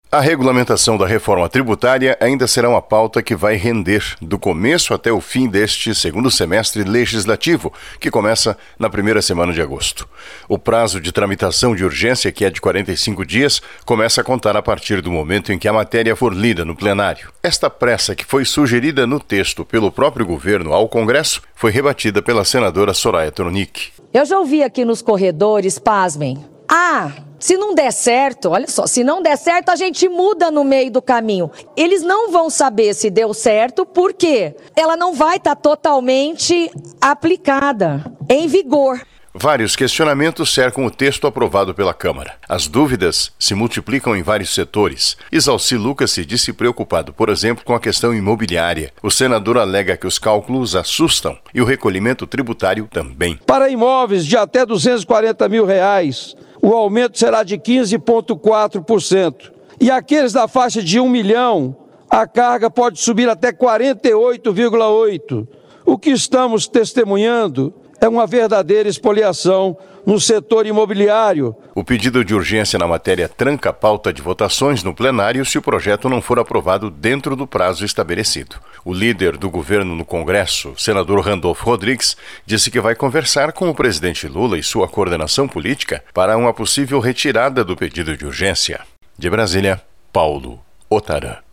A regulamentação da reforma tributária ainda será uma pauta que vai render do começo até o fim deste segundo semestre legislativo, que começa na primeira semana de agosto. O prazo de tramitação de urgência, que é de 45 dias, começa a contar a partir do momento em que a matéria for lida no plenário. Esta pressa, que foi sugerida no texto pelo próprio governo ao Congresso, foi rebatida pela senadora Soraya Tronic. Eu já ouvi aqui nos corredores, pasmem, se não der certo, olha só, se não der certo, a gente muda no meio do caminho. Eles não vão saber se deu certo, porque ela não vai estar totalmente aplicada, em vigor. Vários questionamentos cercam o texto aprovado pela Câmara. As dúvidas se multiplicam em vários setores. Isalci Lucas se disse preocupado, por exemplo, com a questão imobiliária. O senador alega que os cálculos assustam e o recolhimento tributário também. Para imóveis de até R$240 mil, o aumento será de 15,4%. E aqueles da faixa de 1 milhão, a carga pode subir até 48,8%. O que estamos testemunhando é uma verdadeira espoliação no setor imobiliário. O pedido de urgência na matéria tranca a pauta de votações no plenário se o projeto não for aprovado dentro do prazo estabelecido. O líder do governo no Congresso, senador Randolfo Rodrigues, disse que vai conversar com o presidente Lula e sua coordenação política para uma possível retirada do pedido de urgência. De Brasília, Paulo Otarã.